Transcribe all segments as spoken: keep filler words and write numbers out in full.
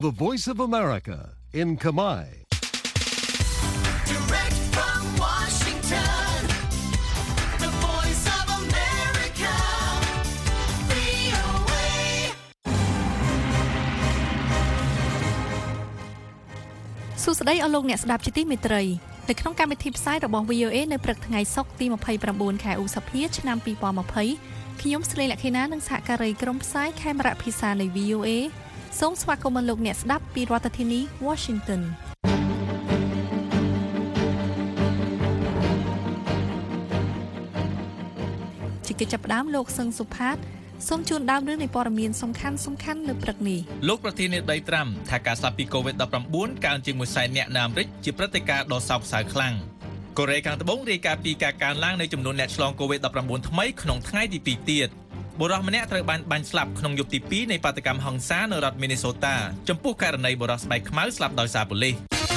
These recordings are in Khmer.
The Voice of America in Khmer. Direct from Washington, The Voice of America, វី អូ เอសួស្តីអស់លោកអ្នកស្ដាប់ជាទីមេត្រីនៅក្នុងកម្មវិធីផ្សាយរបស់ វី អូ เอ នៅព្រឹកថ្ងៃសុក្រទីยี่สิบเก้าខែឧសភាឆ្នាំยี่สิบยี่สิบខ្ញុំស្រីលក្ខិណានិងសហការីក្រុមផ្សាយខេមរៈភាសានៃ វី អូ เอ សូមស្វាគមន៍លោកអ្នកស្ដាប់ពីរដ្ឋធានី Washington ជាកិច្ចចាប់ផ្ដើមលោកសឹងសុផាតសូមជូនដើមរឿងនៃព័ត៌មានសំខាន់សំខាន់នៅព្រឹកនេះលោកប្រធានាធិបតីត្រាំថាការស្លាប់ពី COVID ដប់ប្រាំបួន កើនជាងមួយសែននាក់នៅអាមេរិកជាព្រឹត្តិការណ៍ដ៏សោកសៅខ្លាំងកូរ៉េខាងត្បូងរាយការណ៍ពីការកើនឡើងនៃចំនួនអ្នកឆ្លង COVID ដប់ប្រាំបួន ថ្មីក្នុងថ្ងៃទីពីរទៀតបុរសម្នាក់ត្រូវបានបាញ់ស្លាប់ក្នុងយប់ទីពីរនៃបាតុកម្មហិង្សានៅរដ្ឋ Minnesota ចំពោះករណីបុរសស្បែកខ្មៅស្លាប់ដោយសារប៉ូលីស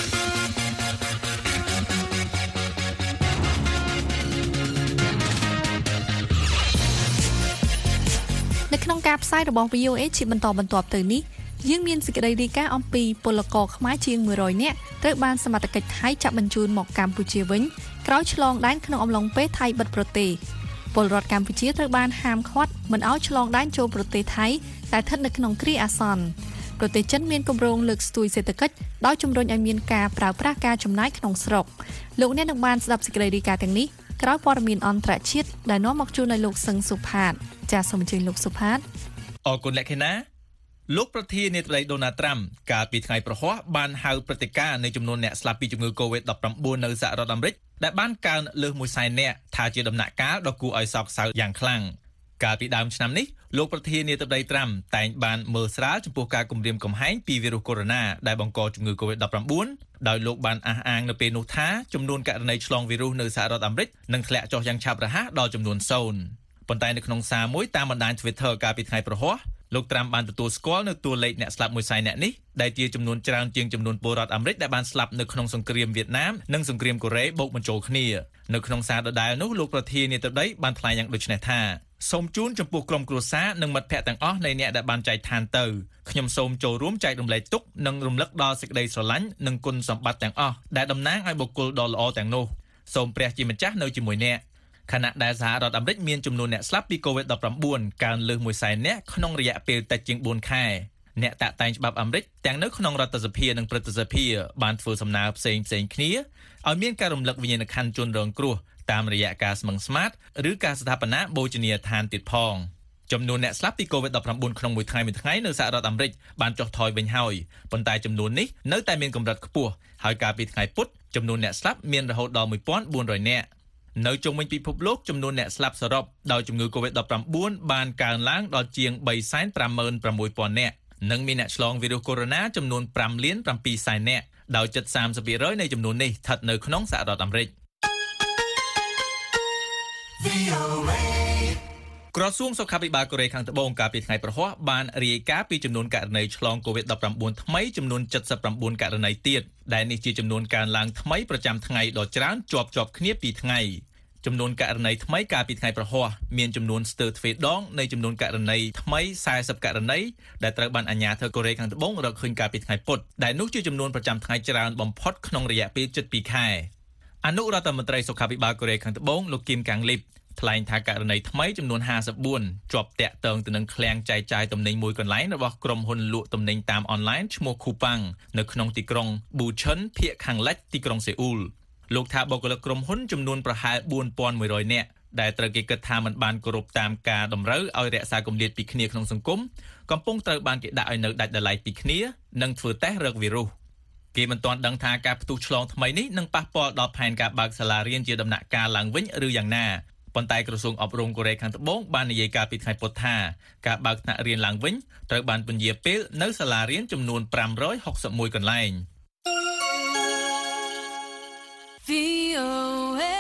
នៅក្នុងការផ្សាយរបស់ វី អូ เอ ជាបន្តបន្ទាប់ទៅនេះយើងមានសេចក្តីរាយការណ៍អំពីពលករខ្មែរជាងមួយរយនាក់ត្រូវបានសមត្ថកិច្ចថៃចាប់បញ្ជូនមកកម្ពុជាវិញក្រោយឆ្លងដែនក្នុងអំឡុងពេលថៃបិទប្រទេសពលរដ្ឋកម្ពុជាត្រូវបានហាមឃាត់មិនឲ្យឆ្លងដែនចូលប្រទេសថៃតែស្ថិតនៅក្នុងគ្រាអាសន្នប្រទេសចិនមានគម្រោងលើកស្ទួយសេដ្ឋកិច្ចដោយជំរុញឲ្យមានការប្រើប្រាស់ការចំណាយក្នុងស្រុកលោកអ្នកនឹងបានស្ដាប់សេចក្តីរាយការណ៍ទាំងនេះក្រោយព័ត៌មានអន្តរជាតិដែលនាំមកជូនឲ្យលោកសឹងសុផាតចាសសូមអញ្ជើញលោកសុផាតអរគុណលក្ខិណាលោកប្រធានាធិបតីដូណាល់ត្រាំកាលពីថ្ងៃប្រហ័សបានហៅព្រឹត្តិការណ៍នៃចំនួនអ្នកស្លាប់ពីជំងឺ COVID ដប់ប្រាំបួន នៅសហរដ្ឋអាមេរិកដែលបានកើនលើសមួយសែននាក់ថាជាដំណាក់កាលដ៏គួរឲ្យសោកសៅយ៉ាងខ្លាំងកាលពីដើមឆ្នាំនេះលោកប្រធានាធិបតីត្រាំតែងបានមើលស្រាលចំពោះការគំរាមកំហែងពីវីរុសកូវីដ ដែលបង្កជំងឺ COVID ដប់ប្រាំបួន ដោយលោកបានអះអាងនៅពេលនោះថាចំនួនករណីឆ្លងវីរុសនៅសហរដ្ឋអាមេរិកនឹងធ្លាក់ចុះយ៉ាងឆាប់រហ័សដល់ចំនួនសូន្យប៉ុន្តែនៅក្នុងសារមួយតាមបណ្ដាញ Twitter កាលពីថ្ងៃប្រហ័សលោកត្រាំបានទទួលស្គាល់នៅតួលេខអ្នកស្លាប់មួយសែននាក់នេះដែលជាចំនួនច្រើនជាងចំនួនពលរដ្ឋអាមេរិកដែលបានស្លាប់នៅក្នុងសង្គ្រាមវៀតណាមនិងសង្គ្រាមកូរ៉េបូកបញ្ចូលគ្នានៅក្នុងសារដដែលនោះលោកប្រធានាធិបតីបានថ្លែងយ៉ាងដូចនេះថាសូមជូនចំពោះក្រុមគ្រួសារនិងមិត្តភ័ក្តិទាំងអស់នៃអ្នកដែលបានចែកឋានទៅខ្ញុំសូមចូលរួមចែករំលែកទុក្ខនិងរំលឹកដល់សេចក្តីស្រឡាញ់និងគុណសម្បត្តិទាំងអស់ដែលតំណាងឲ្យបុគ្គលដ៏ល្អទាំងនោះសូមព្រះជាម្ចាស់នៅជាមួយអ្នកខណៈដែលសហរដ្ឋអាមេរិកមានចំនួនអ្នកស្លាប់ពី COVID ដប់ប្រាំបួន កើនលើសមួយសែននាក់ក្នុងរយៈពេលតិចជាងបួនខែអ្នកតាក់តែងច្បាប់អាមេរិកទាំងនៅក្នុងរដ្ឋសភានិងព្រឹទ្ធសភាបានធ្វើសំណើផ្សេងផ្សេងគ្នាឲ្យមានការរំលឹកវិញ្ញាណក្ខន្ធជនរងគ្រោះតាមរយៈការស្មឹងស្មាតឬការស្ថាបនាបូជនីយដ្ឋានទៀតផងចំនួនអ្នកស្លាប់ពី COVID ដប់ប្រាំបួន ក្នុងមួយថ្ងៃមួយថ្ងៃនៅសហរដ្ឋអាមេរិកបានចុះថយវិញហើយប៉ុន្តែចំនួននេះនៅតែមានកម្រិតខ្ពស់ហើយកាលពីថ្ងៃពុធចំនួនអ្នកស្លាប់មានរហូតដល់មួយពាន់បួនរយនាក់នៅជុំវិញពិភពលោកចំនួនអ្នកស្លាប់សរុបដោយជំងឺ COVID ដប់ប្រាំបួន បានកើនឡើងដល់ជាង បីសែនប្រាំម៉ឺនប្រាំមួយពាន់ នាក់និងមានអ្នកឆ្លងវីរុសកូវីដ ចំនួន ប្រាំលានប្រាំពីរសែននាក់ដោយជិត សាមសិបភាគរយ នៃចំនួននេះស្ថិតនៅក្នុងសហរដ្ឋអាមេរិកវី អូ เอក្រសួងសុខាភិបាលកូរ៉េខាងត្បូងកាលពីថ្ងៃប្រហ័សបានរាយការណ៍ពីចំនួនករណីឆ្លង COVID ដប់ប្រាំបួន ថ្មីចំនួន เจ็ดสิบเก้า ករណីទៀតដែលនេះជាចំនួនកើនឡើងថ្មីប្រចាំថ្ងៃដ៏ច្រើនជាប់ជាប់គ្នាពីរថ្ងៃចំនួនករណីថ្មីកាលពីថ្ងៃប្រហ័សមានចំនួនស្ទើរទ្វេដងនៃចំនួនករណីថ្មីសែសិបករណីដែលត្រូវបានអាជ្ញាធរកូរ៉េខាងត្បូងរកឃើញកាលពីថ្ងៃពុធដែលនោះជាចំនួនប្រចាំថ្ងៃច្រើនបំផុតក្នុងរយៈពេលជិតពីរខែអនុរដ្ឋមន្ត្រីសុខាភិបាលកូរ៉េខាងត្បូងលោកគីមកាំងលីបថ្លែងថាករណីថ្មីចំនួនห้าสิบสี่ជាប់តាក់ទងទៅនឹងឃ្លាំងចែកចាយទំនិញមួយកន្លែងរបស់ក្រុមហ៊ុនលក់ទំនិញតាមអនឡាញឈ្មោះ Coupang នៅក្នុងទីក្រុង Bucheon ភាគខាងលិចទីក្រុងសេអ៊ូលលោកថាបុគ្គលិកក្រុមហ៊ុនចំនួនប្រហែលបួនពាន់មួយរយនាក់ដែលត្រូវគេគិតថាមិនបានគោរពតាមការតម្រូវឲ្យរក្សាគម្លាតពីគ្នាក្នុងសង្គមកំពុងត្រូវបានគេដាក់ឲ្យនៅដាច់ដោយឡែកពីគ្នានិងធ្វើតេស្តរកវីរុសគេមិនទាន់ដឹងថាការផ្ទុះឆ្លងថ្មីនេះនឹងប៉ះពាល់ដល់ផែនការបើកសាលារៀនជាដំណាក់កាលឡើងវិញឬយ៉ាងណាប៉ុន្តែក្រសួងអប់រំកូរ៉េខាងត្បូងបាននិយាយកាលពីថ្ងៃពុធថាការបើកថ្នាក់រៀនឡើងវិញត្រូវបានពន្យាពេលនៅសាលារៀនចំនួនប្រាំរយហុកសិបមួយកន្លែងវី អូ เอ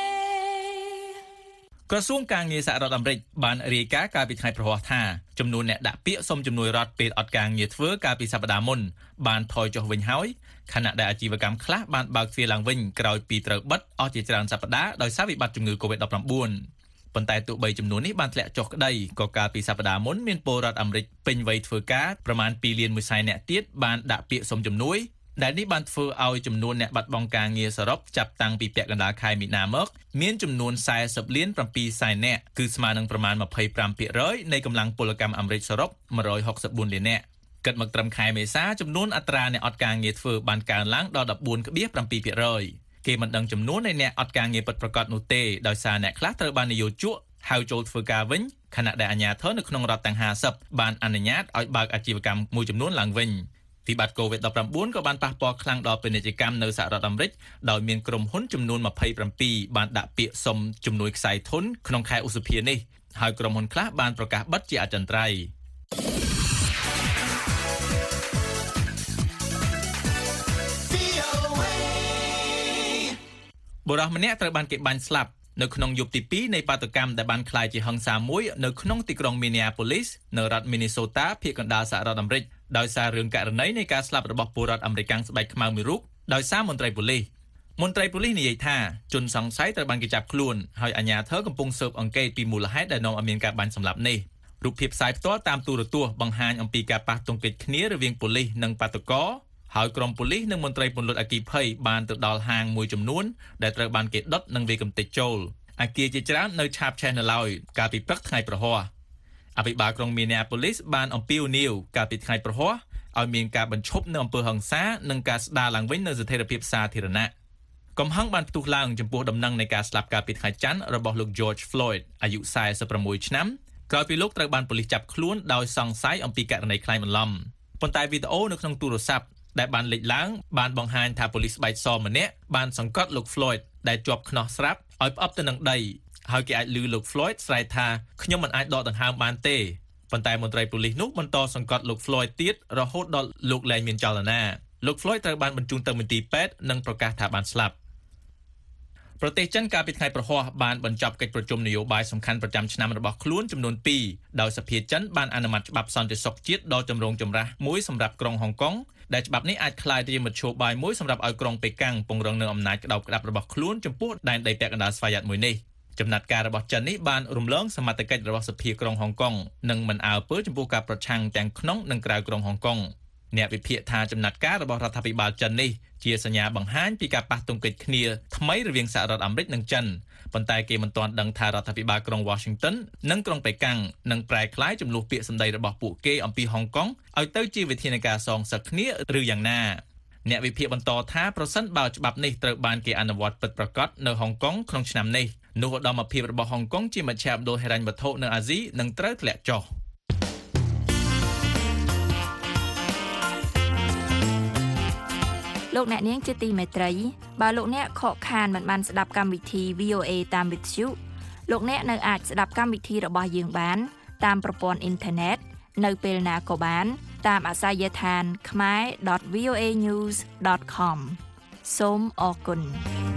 ក្រសួងការងារសហរដ្ឋអាមេរិកបានរាយការណ៍កាលពីថ្ងៃប្រហ័សថាចំនួនអ្នកដាក់ពាក្យសុំជំនួយរដ្ឋពេលអត់ការងារធ្វើកាលពីសប្តាហ៍មុនបានថយចុះវិញហើយខណៈដែលអាជីវកម្មខ្លះបានបើកទ្វារឡើងវិញក្រោយពីត្រូវបិទអស់ជាច្រើនសប្តាហ៍ដោយសារវិបត្តិជំងឺ COVID ដប់ប្រាំបួនប៉ុន្តែទោះបីចំនួននេះបានធ្លាក់ចុះក្តីក៏កាលពីសប្តាហ៍មុនមានពលរដ្ឋអាមេរិកពេញវ័យធ្វើការប្រមាណពីរលានមួយសែននាក់ទៀតបានដាក់ពាក្យសុំជំនួយដែលនេះបានធ្វើឲ្យចំនួនអ្នកបាត់បង់ការងារសរុបចាប់តាំងពីពាក់កណ្ដាលខែមីនាមកមានចំនួនសែសិបលានប្រាំពីរសែននាក់គឺស្មើនឹងប្រមាណម្ភៃប្រាំភាគរយនៃកម្លាំងពលកម្មអាមេរិកសរុបមួយរយហុកសិបបួនលាននាក់គិតមកត្រឹមខែមេសាចំនួនអត្រាអ្នកអត់ការងារធ្វើបានកើនឡើងដល់ដប់បួនភាគប្រាំពីរភាគរយគេមិនដឹងចំនួននៃអ្នកអត់ការងារពិតប្រាកដនោះទេដោយសារអ្នកខ្លះត្រូវបាននយោជកហៅចូលធ្វើការវិញខណៈដែលអាជ្ញាធរនៅក្នុងរដ្ឋទាំងហាសិបបានអនុញ្ញាតឲ្យបើកអាជីវកម្មមួយចំនួនឡើងវិញវិបត្តិ កូវីដ ដប់ប្រាំបួន ក៏បានប៉ះពាល់ខ្លាំងដល់ពាណិជ្ជកម្មនៅសហរដ្ឋអាមេរិកដោយមានក្រុមហ៊ុនចំនួនម្ភៃប្រាំពីរបានដាក់ពាក្យសុំជំនួយខ្សែធនក្នុងខែឧសភានេះហើយក្រុមហ៊ុនខ្លះបានប្រកាសបិទជាអចិន្ត្រៃយ៍បុរសម្នាក់ត្រូវបានគេបាញ់ស្លាប់នៅក្នុងយប់ទីពីរនៃបាតុកម្មដែលបានក្លាយជាហិង្សាមួយនៅក្នុងទីក្រុង Minneapolis នៅរដ្ឋ Minnesota ភាគកណ្ដាលសហរដ្ឋអាមេរិកដោយសាររឿងករណីនៃការស្លាប់របស់ពលរដ្ឋអាមេរិកស្បែកខ្មៅមួយរូបដោយសារមន្ត្រីប៉ូលីសមន្ត្រីប៉ូលីសនិយាយថាជនសង្ស័យត្រូវបានគេចាប់ខ្លួនហើយអាជ្ញាធរកំពុងស៊ើបអង្កេតពីមូលហេតុដែលនាំឲ្យមានការបាញ់សម្លាប់នេះរូបភាពផ្សាយផ្ទាល់តាមទូរទស្សន៍បង្ហាញអំពីការប៉ះទង្គិចគ្នារវាងប៉ូលីសនិងបាតុករហើយក្រុមប៉ូលីសនិងមន្ត្រីពន្លត់អគ្គិភ័យបានទៅដល់ហាងមួយចំនួនដែលត្រូវបានគេដុតនិងវាយកំទេចចូលអគារជាច្រើននៅឆាបឆេះនៅឡើយកាលពីព្រឹកថ្ងៃប្រហ័សអភិបាលក្រុង Minneapolis បានអំពាវនាវកាលពីថ្ងៃប្រហ័សឲ្យមានការបញ្ឈប់នៅអំពើហិង្សានិងការស្ដារឡើងវិញនូវស្ថិរភាពសាធារណៈកំហឹងបានផ្ទុះឡើងចំពោះដំណឹងនៃការស្លាប់កាលពីថ្ងៃច័ន្ទរបស់លោក George Floyd អាយុសែសិបប្រាំមួយឆ្នាំក្រោយពីលោកត្រូវបានប៉ូលីសចាប់ខ្លួនដោយសង្ស័យអំពីករណីក្លែងបន្លំប៉ុន្តែវីដេអូនៅក្នុងទូរស័ព្ទដែលបានលេចឡើងបានបង្ហាញថាប៉ូលីសស្បែកសម្នាក់បានសង្កត់លោក Floyd ដែលជាប់ខ្នោះស្រាប់ឲ្យផ្អឹបទៅនឹងដីហើយគេអាចឮលោក Floyd ស្រែកថាខ្ញុំមិនអាចដកដង្ហើមបានទេប៉ុន្តែមន្ត្រីប៉ូលីសនោះបន្តសង្កត់លោក Floyd ទៀតរហូតដល់លោកលែងមានចលនាលោក Floyd ត្រូវបានបញ្ជូនទៅមន្ទីរពេទ្យនិងប្រកាសថាបានស្លាប់ប្រទេសចិនកាលពីថ្ងៃប្រហ័សបានបញ្ចប់កិច្ចប្រជុំនយោបាយសំខាន់ប្រចាំឆ្នាំរបស់ខ្លួនចំនួនពីរដោយសភាចិនបានអនុម័តច្បាប់សន្តិសុខជាតិដ៏ចម្រូងចម្រាសមួយសម្រាប់ក្រុងហុងកុងដែលច្បាប់នេះអាចក្លាយជាមធ្យោបាយមួយសម្រាប់ឲ្យក្រុងប៉េកាំងពង្រឹងនូវអំណាចក្តោបក្តាប់របស់ខ្លួនចំពោះដែនដីពាក់កណ្ដាលស្វយ័តមួយនេះចំណាត់ការរបស់ចិននេះបានរំលងសមត្ថកិច្ចរបស់សភាក្រុងហុងកុងនិងមិនអើពើចំពោះការប្រឆាំងទាំងក្នុងនិងក្រៅក្រុងហុងកុងអ្នកវិភាគថាចំណាត់ការរបស់រដ្ឋាភិបាលចិននេះជាសញ្ញាបង្ហាញពីការប៉ះទង្គិចគ្នាថ្មីរវាងសហរដ្ឋអាមេរិកនិងចិនប៉ុន្តែគេមិនទាន់ដឹងថារដ្ឋាភិបាលក្រុង Washington និងក្រុងប៉េកាំងនឹងប្រែក្លាយចំនួនពាក្យសម្ដីរបស់ពួកគេអំពីហុងកុងឲ្យទៅជាវិធានការសងសឹកគ្នាឬយ៉ាងណាអ្នកវិភាគបន្តថាប្រសិនបើច្បាប់នេះត្រូវបានគេអនុវត្តពិតប្រាកដនៅហុងកុងក្នុងឆ្នាំនេះនោះឧត្តមភាពរបស់ហុងកុងជាមជ្ឈមណ្ឌលហិរញ្ញវត្ថុនៅអាស៊ីនឹងត្រូវធ្លាក់ចុះលោកអ្នកនាងជាទីមេត្រីបើលោកអ្នកខកខានមិនបានស្ដាប់កម្មវិធី វី អូ เอ តាមវិទ្យុលោកអ្នកនៅអាចស្ដាប់កម្មវិធីរបស់យើងបានតាមប្រព័ន្ធអ៊ីនធឺណិតនៅពេលណាក៏បានតាមអាសយដ្ឋាន ខមែរ ដត វី អូ เอ ញូស ដត com សូមអរគុណ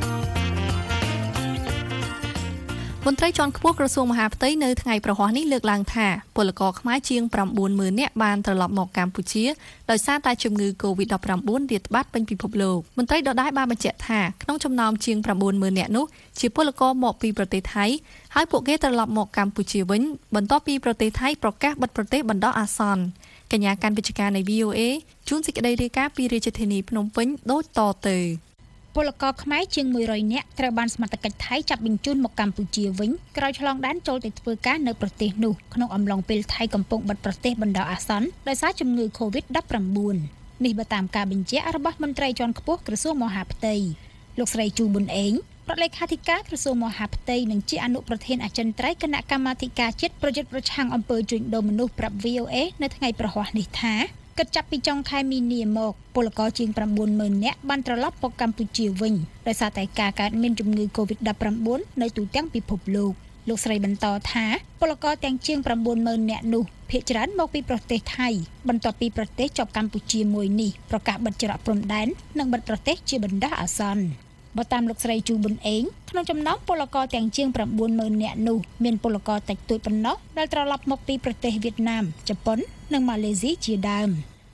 មន្ត្រីជាន់ខ្ពស់ក្រសួងមហាផ្ទៃនៅថ្ងៃប្រហ័សនេះលើកឡើងថាពលករខ្មែរជាង ប្រាំបួនម៉ឺន នាក់បានត្រឡប់មកកម្ពុជាដោយសារតែជំងឺ កូវីដ ដប់ប្រាំបួន រាតត្បាតពេញពិភពលោកមន្ត្រីដដែលបានបញ្ជាក់ថាក្នុងចំណោមជាង ប្រាំបួនម៉ឺន នាក់នោះជាពលករមកពីប្រទេសថៃហើយពួកគេត្រឡប់មកកម្ពុជាវិញបន្ទាប់ពីប្រទេសថៃប្រកាសបិទប្រទេសបណ្ដោះអាសន្នកញ្ញាកាន់វិទ្យការនៃ វី អូ เอ ជួនសេចក្តីរាយការណ៍ពីរាជធានីភ្នំពេញដូចតទៅពលករខ្មែរជាងមួយរយនាក់ត្រូវបានសមត្ថកិច្ចថៃចាប់បញ្ជូនមកកម្ពុជាវិញក្រោយឆ្លងដែនចូលទៅធ្វើការនៅប្រទេសនោះក្នុងអំឡុងពេលថៃកំពុងបិទប្រទេសបណ្ដោះអាសន្នដោយសារជំងឺ កូវីដ ដប់ប្រាំបួន នេះបើតាមការបញ្ជាក់របស់មន្ត្រីជាន់ខ្ពស់ក្រសួងមហាផ្ទៃលោកស្រីជូប៊ុនអេងរដ្ឋលេខាធិការក្រសួងមហាផ្ទៃនិងជាអនុប្រធានអចិន្ត្រៃយ៍គណៈកម្មាធិការជាតិប្រយុទ្ធប្រឆាំងអំពើជួញដូរមនុស្សប្រាប់ វី អូ เอ នៅថ្ងៃប្រហ័សនេះថាគិតចាប់ពីចុងខែមីនាមកពលករជាង ប្រាំបួនម៉ឺន នាក់បានត្រឡប់មកកម្ពុជាវិញដោយសារតែការកើតមានជំងឺ កូវីដ ដប់ប្រាំបួន នៅទូទាំងពិភពលោកលោកស្រីបន្តថាពលករទាំងជាង ប្រាំបួនម៉ឺន នាក់នោះភាគច្រើនមកពីប្រទេសថៃបន្ទាប់ពីប្រទេសជាប់កម្ពុជាមួយនេះប្រកាសបិទច្រកព្រំដែននិងបិទប្រទេសជាបណ្ដោះអាសន្នបើតាមលោកស្រីជូប៊ុនអេងក្នុងចំណោមពលករទាំងជាង ប្រាំបួនម៉ឺន នាក់នោះមានពលករតិចតួចប៉ុណ្ណោះដែលត្រឡប់មកពីប្រទេសវៀតណាមជប៉ុននិងម៉ាឡេស៊ីជាដើម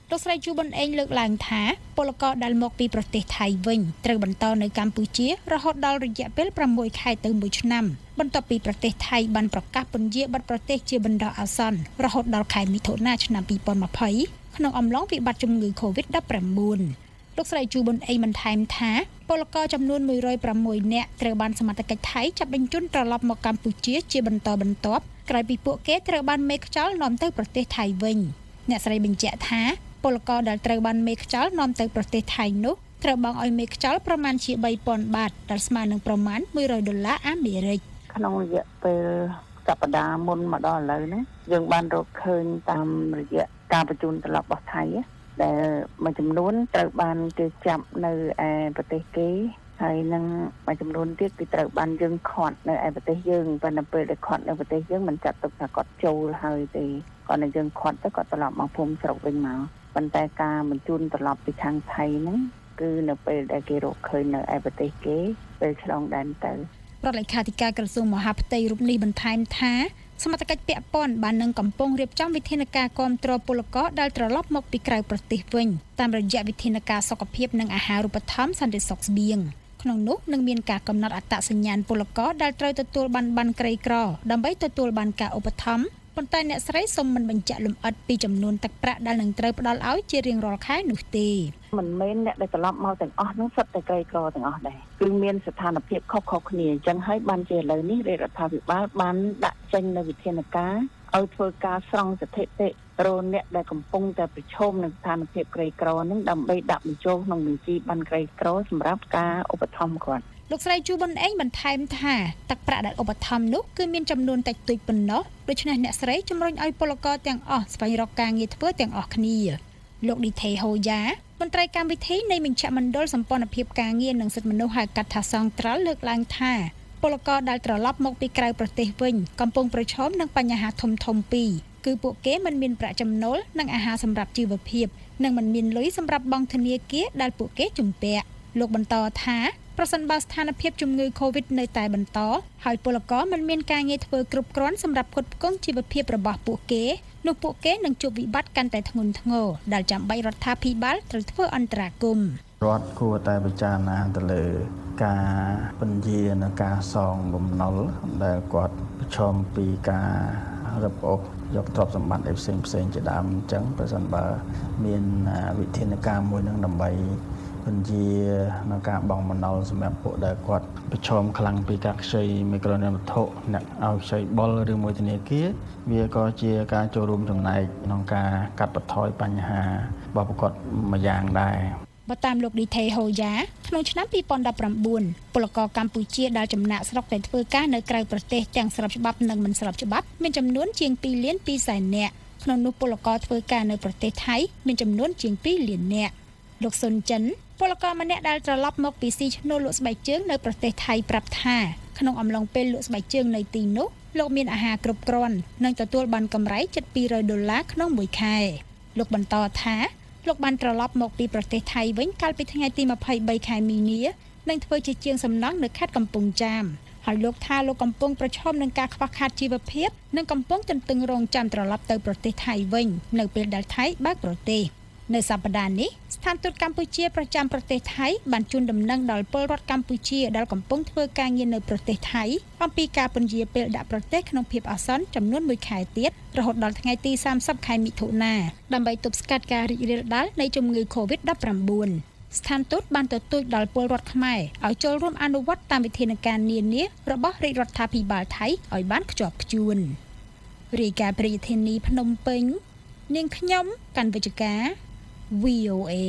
លោកស្រីជួប៊ុនអេងលើកឡើងថាពលករដែលមកពីប្រទេសថៃវិញត្រូវបន្តនៅកម្ពុជារហូតដល់រយៈពេល6ខែទៅមួយឆ្នាំបន្ទាប់ពីប្រទេសថៃបានប្រកាសពន្យាប័ណ្ណប្រទេសជាបណ្ដោះអាសន្នរហូតដល់ខែមិថុនាឆ្នាំពីរពាន់ยี่สิบក្នុងអំឡុងវិបត្តិជំងឺ កូវីដ ដប់ប្រាំបួន លោកស្រីជួប៊ុនអេងបន្ថែមថាពលករចំនួនមួយរយប្រាំមួយនាក់ត្រូវបានសមត្ថកិច្ចថៃចាប់បញ្ជូនត្រឡប់មកកម្ពុជាជាបន្តបន្ទាប់ក្រោយពីពួកគេត្រូវបានមេខ្យល់នាំទៅប្រទេសថៃវិញអ្នកស្រីបញ្ជាក់ថាពលករដែលត្រូវបានមេខ្យល់នាំទៅប្រទេសថៃនោះត្រូវបង់ឲ្យមេខ្យល់ប្រមាណជាបីពាន់បាតដែលស្មើនឹងប្រមាណមួយរយដុល្លារអាមេរិកក្នុងរយៈពេលសប្តាហ៍មុនមកដល់ឥឡូវហ្នឹងយើងបានរកឃើញតាមរយៈការបញ្ជូនត្រឡប់របស់ថៃដែលមួយចំនួនត្រូវបានគេចាប់នៅឯប្រទេសគេហើយនឹងមួយចំនួនទៀតគឺត្រូវបានយើងខាត់នៅឯប្រទេសយើងប៉ុន្តែពេលដែលខាត់នៅប្រទេសយើងមិនចាត់ទុកថាគាត់ចូលហើយទេគាត់នឹងយើងខាត់ទៅគាត់ត្រឡប់មកភូមិស្រុកវិញមកប៉ុន្តែការបញ្ជូនត្រឡប់ពីខាងថៃហ្នឹងគឺនៅពេលដែលគេរកឃើញនៅឯប្រទេសគេពេលឆ្លងដែនទៅរដ្ឋលេខាធិការក្រសួងមហាផ្ទៃរូបនេះបន្ថែមថាសមត្ថកិច្ចពាក់ព័ន្ធបាននឹងកំពុងរៀបចំវិធានការគាំទ្រពលករដែលត្រឡប់មកពីក្រៅប្រទេសវិញតាមរយៈវិធានការសុខភាពនិងអាហារូបត្ថម្ភសន្តិសុខស្បៀងក្នុងនោះនឹងមានការកំណត់អត្តសញ្ញាណពលករដែលត្រូវទទួលបានប័ណ្ណក្រីក្រដើម្បីទទួលបានការឧបត្ថម្ភប៉ុន្តែអ្នកស្រីសូមមិនបញ្ជាក់លម្អិតពីចំនួនទឹកប្រាក់ដែលនឹងត្រូវផ្ដល់ឲ្យជារៀងរាល់ខែនោះទេមិនមែនអ្នកដែលត្រឡប់មកទាំងអស់នោះសុទ្ធតែក្រីក្រទាំងអស់ដែរគឺមានស្ថានភាពខុសៗគ្នាអញ្ចឹងហើយបានជាឥឡូវនេះរដ្ឋាភិបាលបានដាក់ចេញនូវវិធានការឲ្យធ្វើការស្រង់ស្ថិតិរោអ្នកដែលកំពុងតែប្រឈមនឹងស្ថានភាពក្រីក្រនឹងដើម្បីដាក់បញ្ចូលក្នុងបញ្ជីប័ណ្ណក្រីក្រសម្រាប់ការឧបត្ថម្ភគាត់លោកស្រីជួប៊ុនអេងបន្ថែមថាទឹកប្រាក់ដែលឧបត្ថម្ភនោះគឺមានចំនួនតិចតួចប៉ុណ្ណោះដូច្នេះអ្នកស្រីជំរុញឲ្យពលករទាំងអស់ស្វែងរកការងារធ្វើទាំងអស់គ្នាលោកឌីថេហូយ៉ាមន្ត្រីកម្មវិធីនៃមជ្ឈមណ្ឌលសម្ព័ន្ធភាពការងារនិងសិទ្ធិមនុស្សហៅកាត់ថាសង្ត្រាល់លើកឡើងថាពលករដែលត្រឡប់មកពីក្រៅប្រទេសវិញកំពុងប្រឈមនឹងបញ្ហាធំធំពីរគឺពួកគេមិនមានប្រាក់ចំណូលនិងអាហារសម្រាប់ជីវភាពនិងមិនមានលុយសម្រាប់បង់ធនាគារដែលពួកគេជំពាក់លោកបន្តថាប្រសិនបើស្ថានភាពជំងឺ Covid នៅតែបន្តហើយពលករមិនមានការងារធ្វើគ្រប់គ្រាន់សម្រាប់ផ្គត់ផ្គង់ជីវភាពរបស់ពួកគេនោះពួកគេនឹងជួបវិបត្តិកាន់តែធ្ងន់ធ្ងរដែលចាំបាច់រដ្ឋាភិបាលត្រូវធ្វើអន្តរាគមន៍រដ្ឋគួរតែពិចារណាទៅលើការពន្យានិងការសងបំណុលដែលគាត់ប្រឈមពីការរឹបអូសយកទ្រព្យសម្បត្តិផ្សេងផ្សេងជាដើមអញ្ចឹងប្រសិនបើមានវិធានការមួយនឹងដើម្បីពន្យានៅការបង់បំណុលសម្រាប់ពួកដែលគាត់ប្រឈមខ្លាំងពីការខ្ចីមីក្រូហិរញ្ញវត្ថុអ្នកឲ្យខ្ចីបុលឬមួយធនាគារវាក៏ជាការចូលរួមចំណែកក្នុងការកាត់បន្ថយបញ្ហារបស់ពួកគាត់មួយយ៉ាងដែរបើតាមលោកឌីថេហូយ៉ាក្នុងឆ្នាំពីរពាន់ដប់ប្រាំបួនពលករកម្ពុជាដែលចំណាក់ស្រុកទៅធ្វើការនៅក្រៅប្រទេសទាំងស្របច្បាប់និងមិនស្របច្បាប់មានចំនួនជាងពីរលានពីរសែននាក់ក្នុងនោះពលករធ្វើការនៅប្រទេសថៃមានចំនួនជាងពីរលាននាក់លោកសុនចិនពលករម្នាក់ដែលត្រឡប់មកពីស៊ីឈ្នួលលក់ស្បែកជើងនៅប្រទេសថៃប្រាប់ថាក្នុងអំឡុងពេលលក់ស្បែកជើងនៅទីនោះលោកមានអាហារគ្រប់គ្រាន់និងទទួលបានកម្រៃជិតពីររយដុល្លារក្នុងមួយខែលោកបន្តថាលោកបានត្រឡប់មកពីប្រទេសថៃវិញកាលពីថ្ងៃទីម្ភៃបីខែមីនានិងធ្វើជាជាងសំណង់នៅខេត្តកំពង់ចាមហើយលោកថាលោកកំពុងប្រឈមនឹងការខ្វះខាតជីវភាពនិងកំពុងទន្ទឹងរង់ចាំត្រឡប់ទៅប្រទេសថៃវិញនៅពេលដែលថៃបើកប្រទេសនៅសប្តាហ៍នេះស្ថានទូតកម្ពុជាប្រចាំប្រទេសថៃបានជូនដំណឹងដល់ពលរដ្ឋកម្ពុជាដែលកំពុងធ្វើការងារនៅប្រទេសថៃអំពីការពន្យាពេលដាក់ប្រទេសក្នុងភាពអាសន្នចំនួនមួយខែទៀតរហូតដល់ថ្ងៃទីសាមសិបខែមិថុនាដើម្បីទប់ស្កាត់ការរីករាលដាលនៃជំងឺ Covid ដប់ប្រាំបួន ស្ថានទូតបានទទូចដល់ពលរដ្ឋខ្មែរឲ្យចូលរួមអនុវត្តតាមវិធានការនានារបស់រាជរដ្ឋាភិបាលថៃឲ្យបានខ្ជាប់ខ្ជួនរាយការណ៍ពីរាជធានីភ្នំពេញនាងខ្ញុំកាន់វិជ្ជការ វី អូ เอ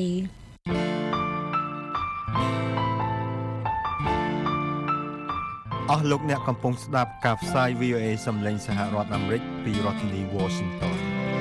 អស់លោកអ្នកកំពុងស្ដាប់ការផ្សាយ វី អូ เอ សំឡេងសហរដ្ឋអាមេរិកពីរដ្ឋធានី Washington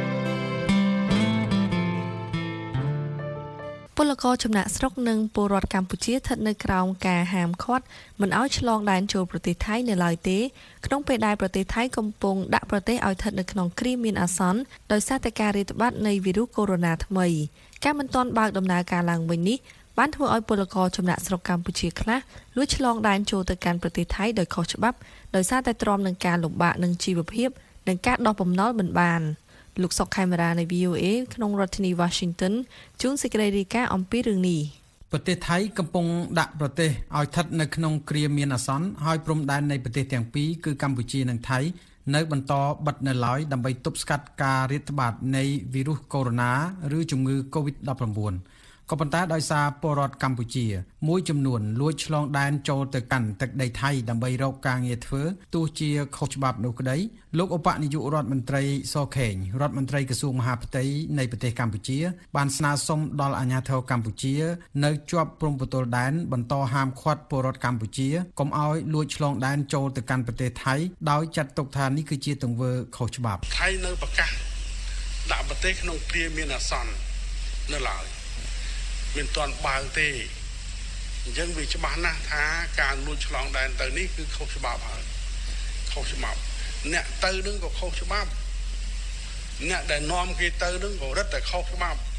ពលករចំណាក់ស្រុកនិងពលរដ្ឋកម្ពុជាស្ថិតនៅក្រោមការហាមឃាត់មិនឲ្យឆ្លងដែនចូលប្រទេសថៃនៅឡើយទេក្នុងពេលដែលប្រទេសថៃកំពុងដាក់ប្រទេសឲ្យស្ថិតនៅក្នុងគ្រាមានអាសន្នដោយសារតែការរាតត្បាតនៃវីរុសកូវីដ ថ្មីការមិនទាន់បើកដំណើរការឡើងវិញនេះបានធ្វើឲ្យពលករចំណាក់ស្រុកកម្ពុជាខ្លះលួចឆ្លងដែនចូលទៅកាន់ប្រទេសថៃដោយខុសច្បាប់ដោយសារតែទ្រាំនឹងការលំបាកនឹងជីវភាពនិងការដោះបំណុលមិនបានលោកសុកខេមរានៃ V O A ក្នុងរដ្ឋធានី Washington ជួនសេចក្តីរាយការណ៍អំពីរឿងនេះប្រទេសថៃកំពុងដាក់ប្រទេសឲ្យស្ថិតនៅក្នុងគ្រាមានអាសន្នហើយព្រំដែននៃប្រទេសទាំងពីរគឺកម្ពុជានិងថៃនៅបន្តបិទនៅឡើយដើម្បីទប់ស្កាត់ការរាតត្បាតនៃវីរុសកូវីដ -ឬជំងឺ កូវីដ -ដប់ប្រាំបួន ក៏ប៉ុន្តែដោយសារពលរដ្ឋកម្ពុជាមួយចំនួនលួចឆ្លងដែនចូលទៅកាន់ទឹកដីថៃដើម្បីរកការងារធ្វើទោះជាខុសច្បាប់នោះក្តីលោកឧបនាយករដ្ឋមន្ត្រីសខេងរដ្ឋមន្ត្រីក្រសួងមហាផ្ទៃនៃប្រទេសកម្ពុជាបានស្នើសុំដល់អាជ្ញាធរកម្ពុជានៅជាប់ព្រំប្រទល់ដែនបន្តហាមឃាត់ពលរដ្ឋកម្ពុជាកុំឲ្យលួចឆ្លងដែនចូលទៅកាន់ប្រទេសថៃដោយចាត់ទុកថានេះគឺជាទង្វើខុសច្បាប់ថៃនៅប្រកាសដាក់ប្រទេសក្នុងគ្រាមានអាសន្ននៅឡើយមានតន់បើទេអញ្ចឹងវាច្បាស់ណាស់ថាការលួចឆ្លងដែនទៅនេះគឺខុសច្បាប់ហើយខុសច្បាប់អ្នកទៅនឹងក៏ខុសច្បាប់អ្នកដែលនាំគេទៅនឹងក៏រឹតតែខុសច្បាប់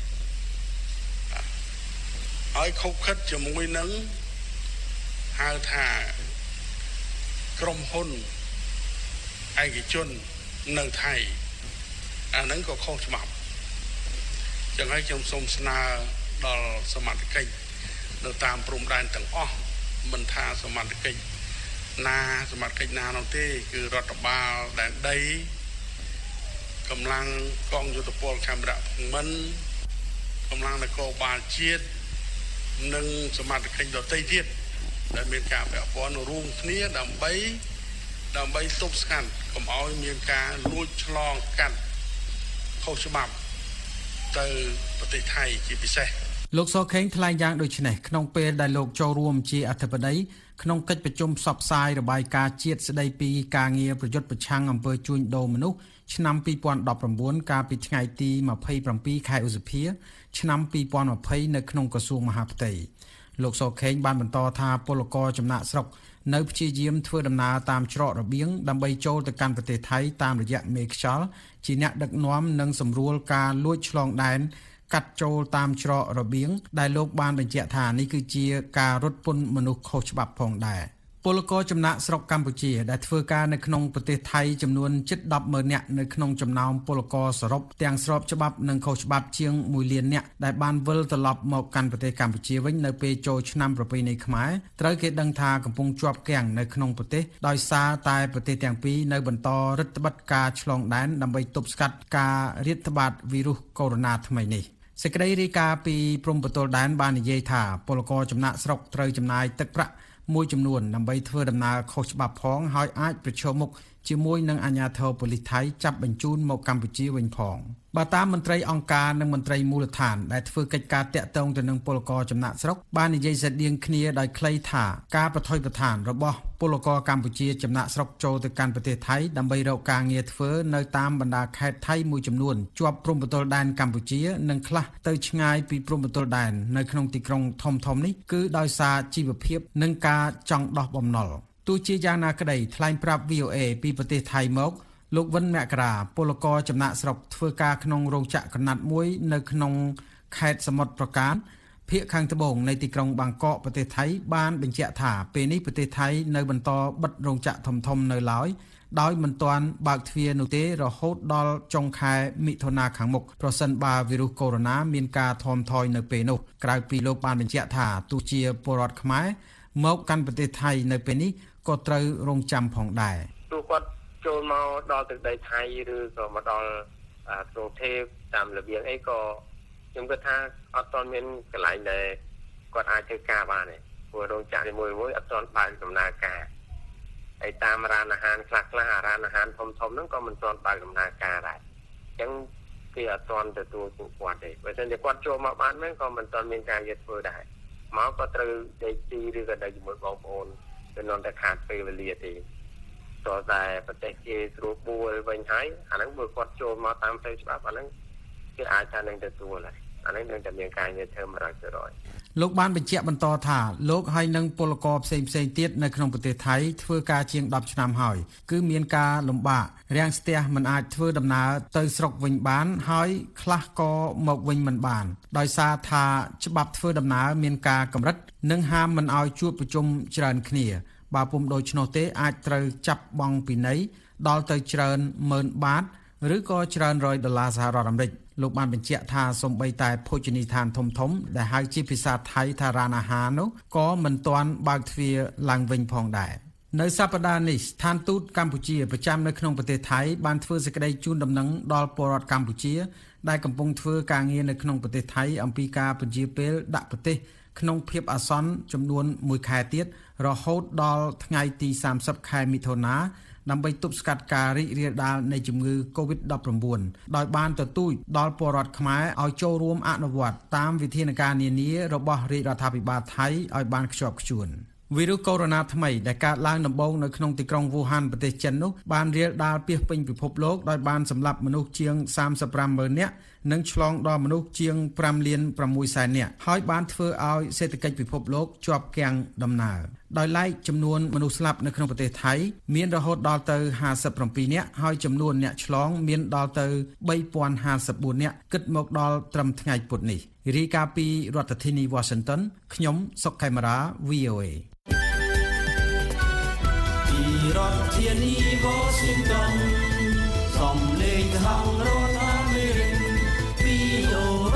ហើយខុសខិតជាមួយនឹងហៅថាក្រុមហ៊ុនឯកជននៅថៃអាហ្នឹងក៏ខុសច្បាប់ចឹងហើយខ្ញុំសូមស្នើដល់សមត្ថកិច្ចនៅតាមព្រំដែនទាំងអស់មិនថាសមត្ថកិច្ចណាសមត្ថកិច្ចណានោះទេគឺរដ្ឋបាលដែនដីកម្លាំងកងយោធពលខេមរៈភូមិន្ទកម្លាំងនគរបាលជាតិនិងសមត្ថកិច្ចដទៃទៀតដែលមានការពាក់ព័ន្ធរួមគ្នាដើម្បីដើម្បីទប់ស្កាត់កុំឲ្យមានការលួចឆ្លងកាត់ខុសច្បាប់ទៅប្រទេសថៃជាពិសេសលោកសខេងថ្លែងយ៉ាងដូចនេះក្នុងពេលដែលលោកចូលរួមជាអធិបតីក្នុងកិច្ចប្រជុំផ្សព្វផ្សាយរបាយការណ៍ជាតិស្តីពីការងារប្រយុទ្ធប្រឆាំងអំពើជួញដូរមនុស្សឆ្នាំពីរពាន់ដប់ប្រាំបួនកាលពីថ្ងៃទីម្ភៃប្រាំពីរខែឧសភាឆ្នាំពីរពាន់ម្ភៃនៅក្នុងក្រសួងមហាផ្ទៃលោកសខេងបានបន្តថាពលករចំណាក់ស្រុកនៅព្យាយាមធ្វើដំណើរតាមច្រករបៀងដើម្បីចូលទៅកាន់ប្រទេសថៃតាមរយៈមេខ្យល់ជាអ្នកដឹកនាំនិងសម្រួលការលួចឆ្លងដែនកាត់ចូលតាមច្រករបៀងដែលលោកបានបញ្ជាក់ថានេះគឺជាការរត់ពន្ធមនុស្សខុសច្បាប់ផងដែរពលករចំណាក់ស្រុកកម្ពុជាដែលធ្វើការនៅក្នុងប្រទេសថៃចំនួនជិត ដប់ម៉ឺន នាក់នៅក្នុងចំណោមពលករសរុបទាំងស្របច្បាប់និងខុសច្បាប់ជាងមួយលាននាក់ដែលបានវិលត្រឡប់មកកាន់ប្រទេសកម្ពុជាវិញនៅពេលចូលឆ្នាំប្រពៃណីខ្មែរត្រូវគេដឹងថាកំពុងជាប់គាំងនៅក្នុងប្រទេសដោយសារតែប្រទេសទាំងពីរនៅបន្តរឹតបន្តឹងការឆ្លងដែនដើម្បីទប់ស្កាត់ការរាតត្បាតវីរុសកូវីដ ថ្មីនេះសេចក្តីរាយការណ៍ពីព្រំប្រទល់ដែនបាននិយាយថាពលករចំណាក់ស្រុកត្រូវចំណាយទឹកប្រាក់មួយចំនួនដើម្បីធ្វើដំណើរខុសច្បាប់ផងហើយអាចប្រឈមមុខជាមួយនឹងអាជ្ញាធរប៉ូលីសថៃចាប់បញ្ជូនមកកម្ពុជាវិញផងបើតាមមន្ត្រីអង្គការនិងមន្ត្រីមូលដ្ឋានដែលធ្វើកិច្ចការតាក់ទងទៅនឹងពលករចំណាក់ស្រុកបាននិយាយស្រដៀងគ្នាដោយខ្លីថាការប្រថុយប្រឋានរបស់ពលករកម្ពុជាចំណាក់ស្រុកចូលទៅកាន់ប្រទេសថៃដើម្បីរកការងារធ្វើនៅតាមបណ្ដាខេត្តថៃមួយចំនួនជាប់ព្រំប្រទល់ដែនកម្ពុជានិងខ្លះទៅឆ្ងាយពីព្រំប្រទល់ដែននៅក្នុងទីក្រុងធំៗនេះគឺដោយសារជីវភាពនិងការចង់ដោះបំណុលទោះជាយ៉ាងណាក្តីថ្លែងប្រាប់ V O A ពីប្រទេសថៃមកលោកវិនមករាពលករចំណាក់ស្រុកធ្វើការក្នុងរោងចក្រក្រណាត់មួយនៅក្នុងខេត្តសមុទ្រប្រការភាគខាងត្បូងនៃទីក្រុងបាងកកប្រទេសថៃបានបញ្ជាក់ថាពេលនេះប្រទេសថៃនៅបន្តបិទរោងចក្រធំៗនៅឡើយដោយមិនទាន់បើកទ្វារនោះទេរហូតដល់ចុងខែមិថុនាខាងមុខប្រសិនបើវីរុសកូវីដ មានការថមថយនៅពេលនោះក្រៅពីលោកបានបញ្ជាក់ថាទោះជាពលរដ្ឋខ្មែរមកកាន់ប្រទេសថៃនៅពេលនេះក៏ត្រូវរងចាំផងដែរទោះគាត់ចូលមកដល់ទឹកដីថៃឬក៏មកដល់ក្រុងเทพតាមរបៀងអីក៏ខ្ញុំគិតថាអត់ទាន់មានកន្លែងដែលគាត់អាចធ្វើការបានទេព្រោះរោងចក្រនីមួយៗអត់ទាន់បើកដំណើរការហើយតាមร้านអាហារខ្លះខ្លះร้านអាហារធំធំហ្នឹងក៏មិនទាន់បើកដំណើរការដែរអញ្ចឹងគេអត់ទាន់ទទួលពួកគាត់ទេបើមិនតែគាត់ចូលមកបានហ្នឹងក៏មិនទាន់មានការយល់ធ្វើដែរមកក៏ត្រូវដេកទីឬក៏ដេកជាមួយបងប្អូនទៅនន់តែខាតពេលវេលាទេតោះតែប្រទេសគេស្រួលបួលវិញហើយអាហ្នឹងបើគាត់ចូលមកតាមផ្លូវច្បាប់អាហ្នឹងគេអាចថានឹងទទួលហើយអានេះនឹងតែមានការងារធ្វើមួយរយទៅរយលោកបានបញ្ជាក់បន្តថាលោកហើយនឹងពលករផ្សេងផ្សេងទៀតនៅក្នុងប្រទេសថៃធ្វើការជាងដប់ឆ្នាំហើយគឺមានការលំបាករាំងស្ទះមិនអាចធ្វើដំណើរទៅស្រុកវិញបានហើយខ្លះក៏មកវិញមិនបានដោយសារថាច្បាប់ធ្វើដំណើរមានការកម្រិតនិងហាមមិនឲ្យជួបប្រជុំច្រើនគ្នាបើពុំដូច្នោះទេអាចត្រូវចាប់បង់ពិន័យដល់ទៅច្រើនម៉ឺនបាតឬក៏ច្រើនរយដុល្លារសហរដ្ឋអាមេរិកលោកបានបញ្ជាក់ថាសូម្បីតែភោជនីយដ្ឋានធំធំដែលហៅជាភាសាថៃថាร้านអាហារនោះក៏មិនទាន់បើកទ្វារឡើងវិញផងដែរនៅសប្តាហ៍នេះស្ថានទូតកម្ពុជាប្រចាំនៅក្នុងប្រទេសថៃបានធ្វើសេចក្តីជូនដំណឹងដល់ពលរដ្ឋកម្ពុជាដែលកំពុងធ្វើការងារនៅក្នុងប្រទេសថៃអំពីការពន្យាពេលដាក់ប្រទេសក្នុងភាពអាសន្នចំនួនមួយខែទៀតរហូតដល់ថ្ងៃទីសាមសិបខែមិថុនាដើម្បីទប់ស្កាត់ការរីករាលដាលនៃជំងឺ កូវីដ ដប់ប្រាំបួន ដោយបានទទូចដល់ពលរដ្ឋខ្មែរឲ្យចូលរួមអនុវត្តតាមវិធានការនានារបស់រាជរដ្ឋាភិបាលថៃឲ្យបានខ្ជាប់ខ្ជួនវីរុសកូវីដ ថ្មីដែលកើតឡើងដំបូងនៅក្នុងទីក្រុងវូហានប្រទេសចិននោះបានរាលដាលពាសពេញពិភពលោកដោយបានសម្លាប់មនុស្សជាងសាមសិបប្រាំម៉ឺននាក់និងឆ្លងដល់មនុស្សជាងប្រាំលានប្រាំមួយសែននាក់ហើយបានធ្វើឲ្យសេដ្ឋកិច្ចពិភពលោកជាប់គាំងដំណើរដោយឡែកចំនួនមនុស្សស្លាប់នៅក្នុងប្រទេសថៃមានរហូតដល់ទៅห้าสิบเจ็ดនាក់ហើយចំនួនអ្នកឆ្លងមានដល់ទៅបីពាន់ห้าสิบbốnនាក់គិតមកដល់ត្រឹមថ្ងៃពុធនេះរាយការណ៍ពីរដ្ឋធានី Washington ខ្ញុំសុកខេមរា វី អូ เอពីរដ្ឋធានី Washington សំឡេងហៅរដ្ឋអាមេរិក វី អូ เอ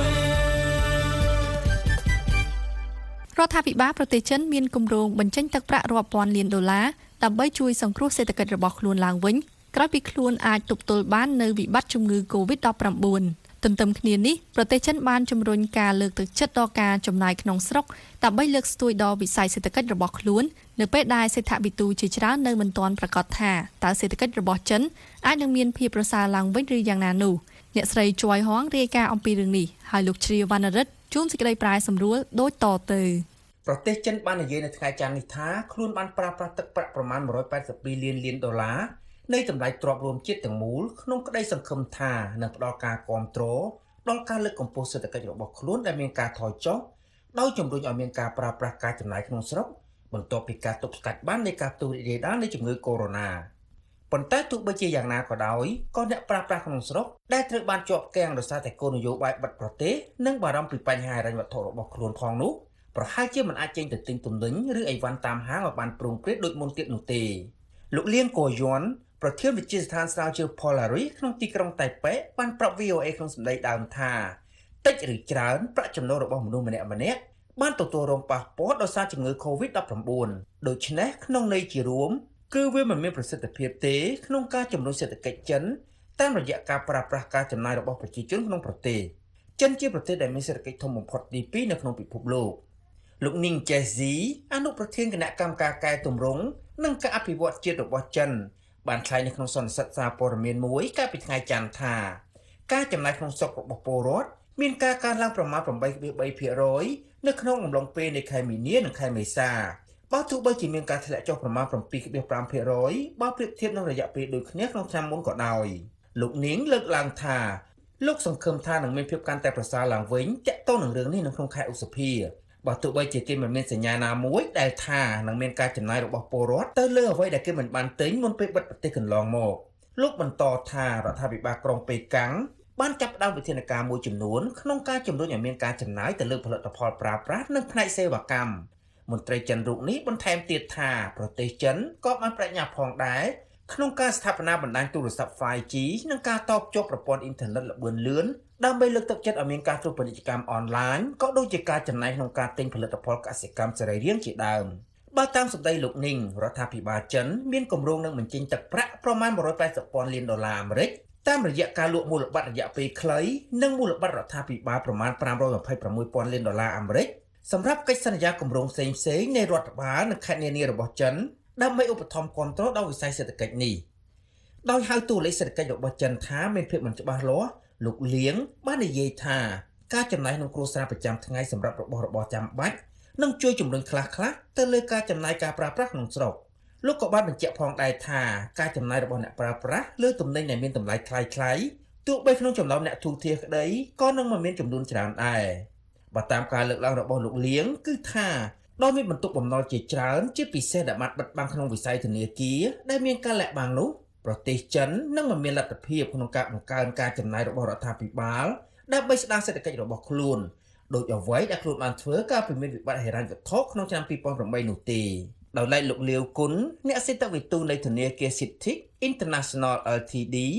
រដ្ឋាភិបាលប្រទេសចិនមានគម្រោងបញ្ចេញទឹកប្រាក់រាប់ពាន់លានដុល្លារដើម្បីជួយសង្គ្រោះសេដ្ឋកិច្ចរបស់ខ្លួនឡើងវិញក្រោយពីខ្លួនអាចទប់ទល់បាននៅវិបត្តិជំងឺ កូវីដ ដប់ប្រាំបួន ទន្ទឹមគ្នានេះប្រទេសចិនបានជំរុញការលើកទឹកចិត្តដល់ការចំណាយក្នុងស្រុកដើម្បីលើកស្ទួយដល់វិស័យសេដ្ឋកិច្ចរបស់ខ្លួននៅពេលដែលសេដ្ឋវិទូជាច្រើននៅមិនទាន់ប្រកាសថាតើសេដ្ឋកិច្ចរបស់ចិនអាចនឹងមានភាពប្រសើរឡើងវិញឬយ៉ាងណានោះអ្នកស្រីជ័យហងរាយការណ៍អំពីរឿងនេះហើយលោកជ្រាវវណ្ណរិទ្ធជួនសេចក្តីប្រាយសម្រួលដូចតទៅប្រទេសចិនបាននិយាយនៅថ្ងៃច័ន្ទនេះថាខ្លួនបានប្រើប្រាស់ទឹកប្រាក់ប្រមាណone hundred eighty-twoលានលានដុល្លារនៃតម្លៃទ្រព្យរួមជាតិទាំងមូលក្នុងក្តីសង្ឃឹមថានឹងផ្ដល់ការគាំទ្រដល់ការលើកកម្ពស់សេដ្ឋកិច្ចរបស់ខ្លួនដែលមានការថយចុះដោយជំរុញឲ្យមានការប្រើប្រាស់ការចំណាយក្នុងស្រុកបន្ទាប់ពីការទប់ស្កាត់បាននៃការផ្ទុះរីករាលដាលនៃជំងឺកូវីដ ប៉ុន្តែទោះបីជាយ៉ាងណាក៏ដោយក៏អ្នកប្រើប្រាស់ក្នុងស្រុកដែលត្រូវបានជាប់គាំងដោយសារតែគោលនយោបាយបិទប្រទេសនិងបារម្ភពីបញ្ហាហិរញ្ញវត្ថុរបស់ខ្លួនផងនោះប្រហែលជាមិនអាចចេញទៅទិញទំនិញឬអីវ៉ាន់តាមហាងឲ្យបានព្រមព្រៀងដូចមុនទៀតនោះទេលោកលៀងកូយ័នប្រធានវិទ្យាស្ថានស្រាវជ្រាវ Polaris ក្នុងទីក្រុងតៃប៉េបានប្រាប់ វី អូ เอ ក្នុងសម្ដីដើមថាតិចឬច្រើនប្រាក់ចំណូលរបស់មនុស្សម្នាក់ម្នាក់បានទទួលរងប៉ះពាល់ដោយសារជំងឺ កូវីដ ដប់ប្រាំបួន ដូច្នេះក្នុងន័យជារួមគឺវាមិនមានប្រសិទ្ធភាពទេក្នុងការជំរុញសេដ្ឋកិច្ចចិនតាមរយៈការប្រើប្រាស់ការចំណាយរបស់ប្រជាជនក្នុងប្រទេសចិនជាប្រទេសដែលមានសេដ្ឋកិច្ចធំបំផុតទីពីរនៅក្នុងពិភពលោកលោកនីងចេស៊ីអនុប្រធានគណៈកម្មការកែទម្រង់និងការអភិវឌ្ឍជាតិរបស់ចិនបានថ្លែងនៅក្នុងសន្និសីទសារព័ត៌មានមួយកាលពីថ្ងៃច័ន្ទថាការចំណាយក្នុងស្រុករបស់ពលរដ្ឋមានការកើនឡើងប្រមាណeight point threeភាគរយ នៅក្នុងអំឡុងពេលនៃខែមីនានិងខែមេសាបើទោះបីជាមានការធ្លាក់ចុះប្រមាណseven point fiveភាគរយ បើប្រៀបធៀបនឹងរយៈពេលដូចគ្នាក្នុងឆ្នាំមុនក៏ដោយលោកនាងលើកឡើងថាលោកសង្ឃឹមថានឹងមានភាពកាន់តែប្រសើរឡើងវិញទាក់ទងនឹងរឿងនេះនៅក្នុងខែឧសភាបើទោះបីជាគេមិនមានសញ្ញាណាមួយដែលថានឹងមានការចំណាយរបស់ពលរដ្ឋទៅលើអ្វីដែលគេមិនបានទិញមុនពេលបិទប្រទេសកន្លងមកលោកបន្តថារដ្ឋាភិបាលក្រុងប៉េកាំងបានចាប់ផ្ដើមវិធានការមួយចំនួនក្នុងការជំរុញឲ្យមានការចំណាយទៅលើផលិតផលប្រើប្រាស់និងផ្នែកសេវាកម្មមន្ត្រីចិនរូបនេះបន្ថែមទៀតថាប្រទេសចិនក៏បានបញ្ញាផងដែរក្នុងការស្ថាបនាបណ្ដាញទូរស័ព្ទ five G និងការតភ្ជាប់ប្រព័ន្ធអ៊ីនធឺណិតល្បឿនលឿនដើម្បីលើកទឹកចិត្តឲ្យមានការធ្វើពាណិជ្ជកម្មអនឡាញក៏ដូចជាការចំណាយក្នុងការទិញផលិតផលកសិកម្មសរីរាង្គជាដើមបើតាមសម្ដីលោកនីងរដ្ឋាភិបាលចិនមានគម្រោងនឹងបញ្ចេញទឹកប្រាក់ប្រមាណone hundred eightyពាន់លានដុល្លារអាមេរិកតាមរយៈការលក់មូលបត្ររយៈពេលខ្លីនិងមូលបត្ររដ្ឋាភិបាលប្រមាណfive hundred twenty-sixពាន់លានដុល្លារអាមេរិកសម្រាប់កិច្ចសន្យាគម្រោងផ្សេងៗនៃរដ្ឋបាលនិងខេត្តនានារបស់ចិនដើម្បីឧបត្ថម្ភគាំទ្រដល់វិស័យសេដ្ឋកិច្ចនេះដោយហៅតួលេខសេដ្ឋកិច្ចរបស់ចិនថាមានភាពមិនច្បាស់លាស់លោកលៀងបាននិយាយថាការចំណាយក្នុងគ្រួសារប្រចាំថ្ងៃសម្រាប់របស់របរចាំបាច់នឹងជួយជំរុញខ្លះៗទៅលើការចំណាយការប្រើប្រាស់ក្នុងស្រុកលោកក៏បានបញ្ជាក់ផងដែរថាការចំណាយរបស់អ្នកប្រើប្រាស់លើទំនិញដែលមានតម្លៃថ្លៃៗទោះបីក្នុងចំណោមអ្នកទូទាក្តីក៏នឹងមិនមានចំនួនច្រើនដែរបើតាមការលើកឡើងរបស់លោកលៀងគឺថាដោយមានបន្ទុកបំណុលជាច្រើនជាពិសេសដែលបានបិទបាំងក្នុងវិស័យធនាគារដែលមានការលាក់បាំងនោះប្រទេសចិននឹងមិនមានលទ្ធភាពក្នុងការបង្កើនការចំណាយរបស់រដ្ឋាភិបាលដើម្បីស្ដារសេដ្ឋកិច្ចរបស់ខ្លួនដោយអ្វីដែលខ្លួនបានធ្វើកាលពីមានវិបត្តិហិរញ្ញវត្ថុក្នុងឆ្នាំtwo thousand eightនោះទេដោយឡែកលោកលាវគុណអ្នកសេដ្ឋវិទូនៃធនាគារ Citi International แอล ที ดี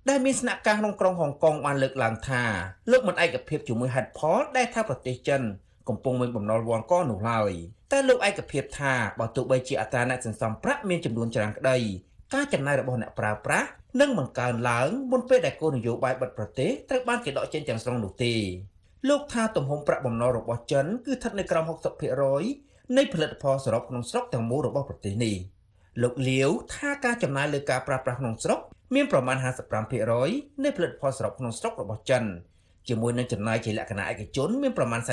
ដែលមានស្នាក់ការក្នុងក្រុងហុងកុងបានលើកឡើងថាលោកមិនឯកភាពជាមួយហេតុផលដែលថាប្រទេសចិនកំពុងមានបំណុលវ៉ាន់កនោះឡើយតែលោកឯកភាពថាបើទោះបីជាអត្រាអ្នកសន្សំប្រាក់មានចំនួនច្រើនក្តីការចំណាយរបស់អ្នកប្រើប្រាស់នឹងបង្កើនឡើងមុនពេលដែលគោលនយោបាយបិទប្រទេសត្រូវបានគេដកចេញទាំងស្រុងនោះទេលោកថាទំហំប្រាក់បំណុលរបស់ចិនគឺស្ថិតនៅក្រោម 60% នៃផលិតផលសរុបក្នុងស្រុកទាំងមូលរបស់ប្រទេសនេះលោកលាវថាការចំណាយលើការប្រើប្រាស់ក្នុងស្រុកមានប្រមាណ 55% នៃផលិតផលសរុបក្នុងស្រុករបស់ចិនជាមួយនឹងចំណាយជាលក្ខណៈឯកជនមានប្រមាណ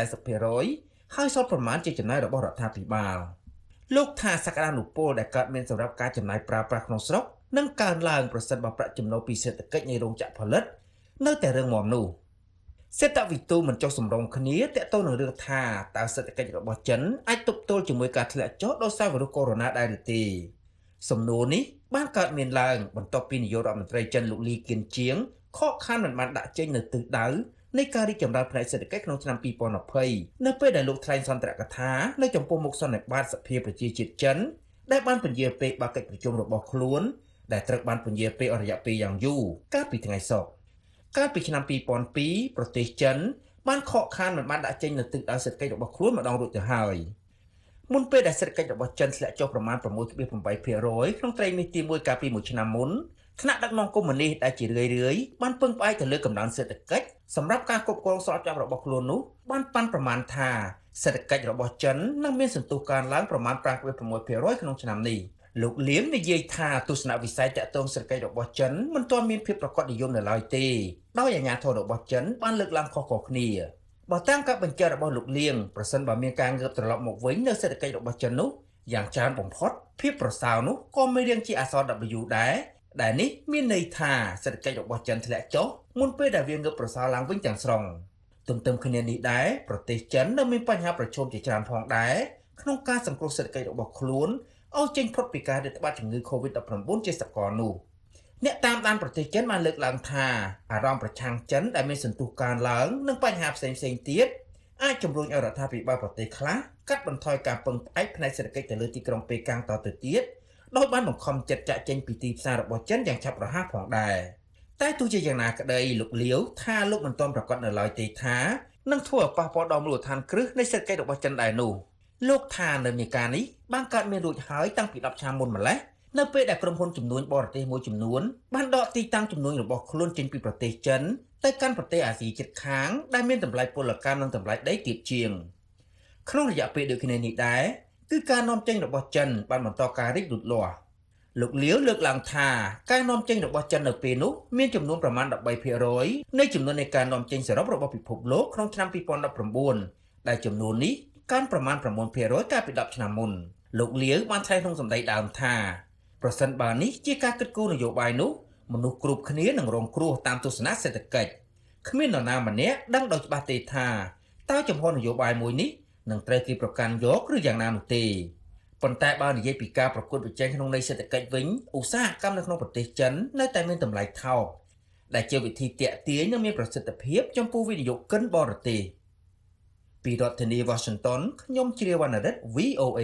40% ហើយសល់ប្រមាណជាចំណាយរបស់រដ្ឋាភិបាលលោកថាសក្តានុពលដែលកើតមានសម្រាប់ការចំណាយប្រើប្រាស់ក្នុងស្រុកនឹងកើនឡើងប្រសិនបើប្រាក់ចំណូលពីសេដ្ឋកិច្ចនៃរោងចក្រផលិតនៅតែរឹងមាំនោះសេដ្ឋវិទូមិនចុះសម្រុងគ្នាទាក់ទងនឹងរឿងថាតើសេដ្ឋកិច្ចរបស់ចិនអាចទប់ទល់ជាមួយការធ្លាក់ចុះដោយសារវីរុសកូវីដ -ដិប ដែរឬទេសំណួរនេះបានកើតមានឡើងបន្ទាប់ពីនាយករដ្ឋមន្ត្រីចិនលោកលីគៀនជាងខកខានមិនបានដាក់ចេញនៅទិសដៅនៃការរីកចម្រើនផ្នែកសេដ្ឋកិច្ចក្នុងឆ្នាំ ពីរពាន់ยี่สิบ នៅពេលដែលលោកថ្លែងសន្ទរកថានៅចំពោះមុខសន្និបាតសភាប្រជាជាតិចិនដែលបានពន្យាលពេលបើកកិច្ចប្រជុំរបស់ខ្លួនដែលត្រូវបានពន្យាលពេលអស់រយៈពេលយ៉ាងយូរកាលពីថ្ងៃសុក្រកាលពីឆ្នាំ ពីរពាន់ពីរ ប្រទេសចិនបានខកខានមិនបានដាក់ចេញនៅទិសដៅសេដ្ឋកិច្ចរបស់ខ្លួនម្ដងរួចទៅហើយមុនពេលដែលសេដ្ឋកិច្ចរបស់ចិនធ្លាក់ចុះប្រមាណ sáu phẩy támភាគរយ ក្នុងត្រីមាសទីមួយកាលពីមួយឆ្នាំមុនថ្នាក់ដឹកនាំកុម្មុយនីសដែលជារឿយៗបានពឹងផ្អែកទៅលើកម្លាំងសេដ្ឋកិច្ចសម្រាប់ការគ្រប់គ្រងស្របច្បាប់របស់ខ្លួននោះបានប៉ាន់ប្រមាណថាសេដ្ឋកិច្ចរបស់ចិននឹងមានសន្ទុះកើនឡើងប្រមាណ ប្រាំពី6ភាគរយ ក្នុងឆ្នាំនេះលោកលៀមនិយាយថាទស្សនវិស័យតាក់ទងសេដ្ឋកិច្ចរបស់ចិនមិនទាន់មានភាពប្រកបនិយមនៅឡើយទេដោយអាជ្ញាធររបស់ចិនបានលើកឡើងខុសៗគ្នាបើតាមការបញ្ជាក់របស់លោកលៀងប្រសិនបើមានការងើបត្រឡប់មកវិញនៅសេដ្ឋកិច្ចរបស់ចិននោះយ៉ាងច្រើនបំផុតភាពប្រសើរនោះក៏មានរាងជាអក្សរ W ដែរដែលនេះមានន័យថាសេដ្ឋកិច្ចរបស់ចិនធ្លាក់ចុះមុនពេលដែលវាងើបប្រសើរឡើងវិញទាំងស្រុងទន្ទឹមគ្នានេះដែរប្រទេសចិននៅមានបញ្ហាប្រឈមជាច្រើនផងដែរក្នុងការសង្គ្រោះសេដ្ឋកិច្ចរបស់ខ្លួនឲ្យចេញផុតពីការរាតត្បាតជំងឺ កូវីដ -ដិប ជាសកលនោះអ្នកតាមដានប្រទេសចិនបានលើកឡើងថាអារម្មណ៍ប្រឆាំងចិនដែលមានសន្ទុះកើនឡើងនិងបញ្ហាផ្សេងៗទៀតអាចជំរុញឲ្យរដ្ឋាភិបាលប្រទេសខ្លះកាត់បន្ថយការពឹងផ្អែកផ្នែកសេដ្ឋកិច្ចទៅលើទីក្រុងប៉េកាំងតទៅទៀតដោយបានបង្ខំចិត្តចាក់ចេញពីទីផ្សាររបស់ចិនយ៉ាងឆាប់រហ័សផងដែរតែទោះជាយ៉ាងណាក្តីលោកលាវថាលោកមិនទាន់ប្រកាសនៅឡើយទេថានឹងធ្វើឲ្យប៉ះពាល់ដល់មូលដ្ឋានគ្រឹះនៃសេដ្ឋកិច្ចរបស់ចិនដែរនោះលោកថានៅនៃការនេះបានកើតមានរួចហើយតាំងពីដប់ឆ្នាំមុនម្ល៉េះនៅពេលដែលក្រុមហ៊ុនចំនួនបរទេសមួយចំនួនបានដកទីតាំងចំនួនរបស់ខ្លួនចេញពីប្រទេសចិនទៅកាន់ប្រទេសអាស៊ីជិតខាងដែលមានតម្លៃពលកម្មនិងតម្លៃដីទាបជាងក្នុងរយៈពេលដូចគ្នានេះដែរគឺការនាំចេញរបស់ចិនបានបន្តការរីកលូតលាស់លោកលាវលើកឡើងថាការនាំចេញរបស់ចិននៅពេលនោះមានចំនួនប្រមាណ 13ភាគរយ នៃចំនួននៃការនាំចេញសរុបរបស់ពិភពលោកក្នុងឆ្នាំ ពីរពាន់ដប់ប្រាំបួន ដែលចំនួននេះកើនប្រមាណ ប្រាំបួនភាគរយ កាលពីដប់ឆ្នាំមុនលោកលាវបានថ្លែងក្នុងសម្ដីដើមថាប្រសិនបើនេះជាការគិតគូរនយោបាយនោះមនុស្សគ្រប់គ្នានឹងរងគ្រោះតាមទស្សនៈសេដ្ឋកិច្ចគ្មាននរណាម្នាក់ដឹងដោយច្បាស់ទេថាតើចំហនយោបាយមួយនេះនឹងត្រូវគេប្រកាន់យកឬយ៉ាងណានោះទេប៉ុន្តែបើនិយាយពីការប្រកួតប្រជែងក្នុងន័យសេដ្ឋកិច្ចវិញឧស្សាហកម្មនៅក្នុងប្រទេសចិននៅតែមានតម្លៃថោកដែលជាវិធីទាក់ទាញនិងមានប្រសិទ្ធភាពចំពោះវិនិយោគិនបរទេសពីរដ្ឋធានី Washington ខ្ញុំជ្រាវវណ្ណរិទ្ធ V O A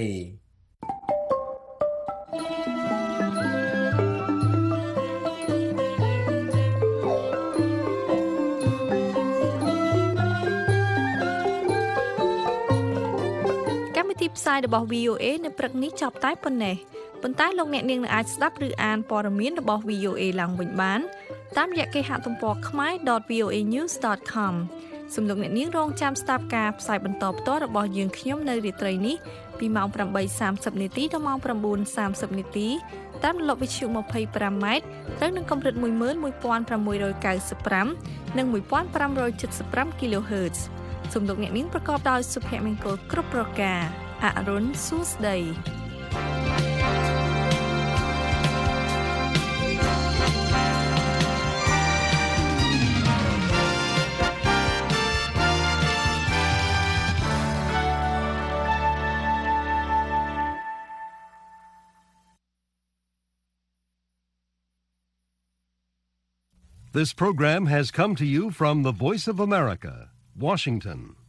ផ្សាយរបស់ V O A នៅព្រឹកនេះចប់តែប៉ុណ្ណេះប៉ុន្តែលោកអ្នកនាងនឹងអាចស្ដាប់ឬអានព័ត៌មានរបស់ V O A ឡើងវិញបានតាមរយៈគេហទំព័រ ខមៃ ដត វី អូ អេ news ដត com សូមលោកអ្នកនាងរងចាំស្ដាប់ការផ្សាយបន្តផ្ទាល់របស់យើងខ្ញុំនៅរាត្រីនេះពីម៉ោង ប្រាំបីសាមសិប នាទីដល់ម៉ោង ប្រាំបួនសាមសិប នាទីតាមរលកវិទ្យុ ยี่สิบห้า ម៉ែត្រត្រូវនឹងកម្រិត một nghìn một trăm sáu mươiห้า និង một nghìn năm trăm bảy mươiห้า kHz សូមលោកអ្នកនាងប្រកបដោយសុភមង្គលគ្រប់ប្រការអរុនសួស្ដី This program has come to you from the Voice of America, Washington.